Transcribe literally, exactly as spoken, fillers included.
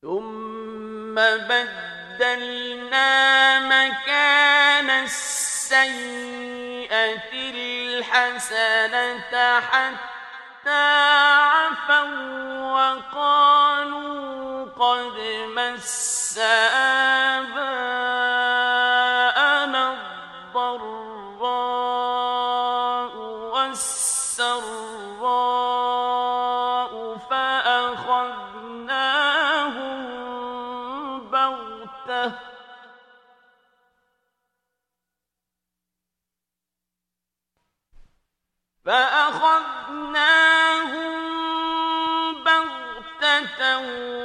ثم بدلنا مكان السيئة الحسنة حتى عفوا وقالوا قد مس آباءنا الضراء والسراء فأخذناهم بغتة فأخذناهم بغتة